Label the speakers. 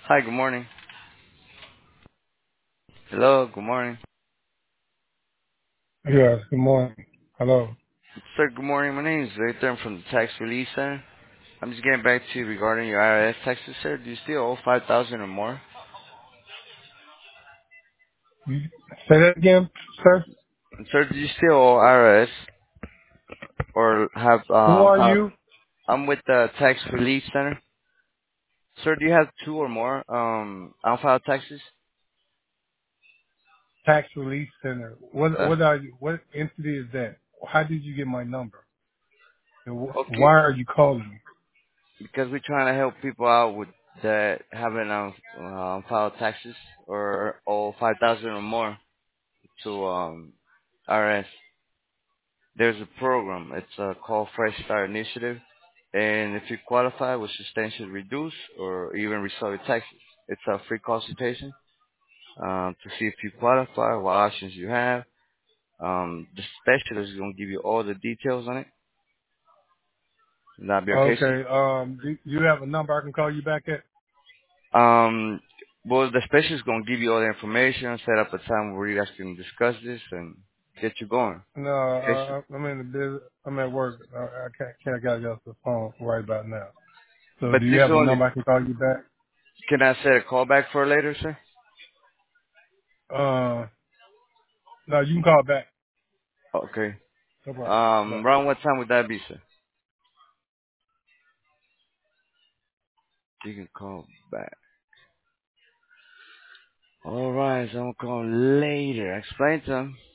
Speaker 1: Hi, good morning. Hello, good morning.
Speaker 2: Yes, good morning. Hello.
Speaker 1: Sir, good morning. My name is Victor. I'm from the Tax Relief Center. I'm just getting back to you regarding your IRS taxes, sir. Do you still owe 5000 or more?
Speaker 2: You, say that again, sir?
Speaker 1: And sir, do you still owe IRS or have
Speaker 2: Who are
Speaker 1: filed?
Speaker 2: you?
Speaker 1: I'm with the Tax Relief Center. Sir, do you have two or more unfiled taxes?
Speaker 2: Tax Relief Center.
Speaker 1: Uh,
Speaker 2: What are you? What entity is that? How did you get my number? And
Speaker 1: okay,
Speaker 2: why are you calling me?
Speaker 1: because we're trying to help people out with that having unfiled taxes or owe 5000 or more to IRS. There's a program. It's called Fresh Start Initiative, and if you qualify, will substantially reduce or even restore your taxes. It's a free consultation to see if you qualify, what options you have. The specialist is going to give you all the details on it. That'll be okay, sir.
Speaker 2: Okay. Do you have a number I can call you back at?
Speaker 1: Um, well, the specialist is going to give you all the information, set up a time where you guys can discuss this and get you going.
Speaker 2: No,
Speaker 1: Okay, sir.
Speaker 2: I'm in the business. I'm at work. I can't get you off the phone right about now. So
Speaker 1: But
Speaker 2: do you
Speaker 1: this is
Speaker 2: have a
Speaker 1: only,
Speaker 2: number I can call you back?
Speaker 1: can I set a call back for later, sir?
Speaker 2: Uh, no, you can call back.
Speaker 1: Okay.
Speaker 2: No problem. Bye.
Speaker 1: Around what time would that be, sir? You can call back. Alright, so I'm gonna call later. Explain to him.